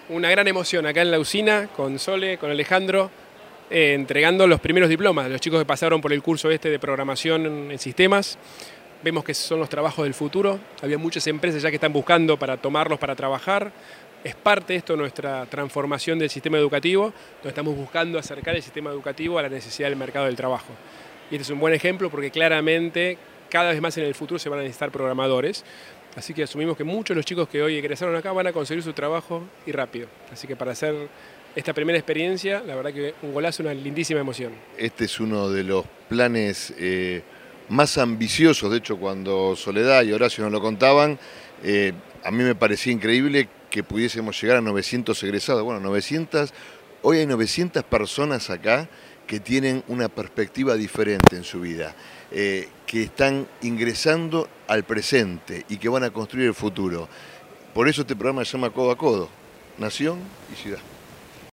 Una gran emoción acá en la usina, con Sole, con Alejandro, entregando los primeros diplomas. Los chicos que pasaron por el curso de programación en sistemas. Vemos que son los trabajos del futuro. Había muchas empresas ya que están buscando para tomarlos para trabajar. Es parte de esto nuestra transformación del sistema educativo, donde estamos buscando acercar el sistema educativo a la necesidad del mercado del trabajo. Y este es un buen ejemplo porque claramente cada vez más en el futuro se van a necesitar programadores. Así que asumimos que muchos de los chicos que hoy egresaron acá van a conseguir su trabajo y rápido. Así que para hacer esta primera experiencia, la verdad que un golazo, una lindísima emoción. Este es uno de los planes más ambiciosos. De hecho, cuando Soledad y Horacio nos lo contaban, a mí me parecía increíble que pudiésemos llegar a 900 egresados. Bueno, 900, hoy hay 900 personas acá que tienen una perspectiva diferente en su vida, que están ingresando al presente y que van a construir el futuro. Por eso este programa se llama Codo a Codo, Nación y Ciudad.